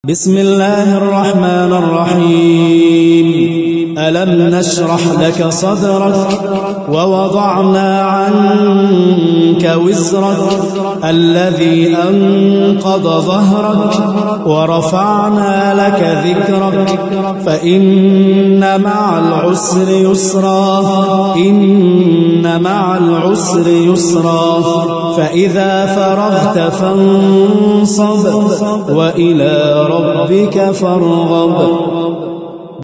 بسم الله الرحمن الرحيم. ألم نشرح لك صدرك ووضعنا عنك وزرك الذي أنقض ظهرك ورفعنا لك ذكرك فإن مع العسر يسرا إن مع العسر يسرا فإذا فرغت فانصب وإلى ربك فارغب.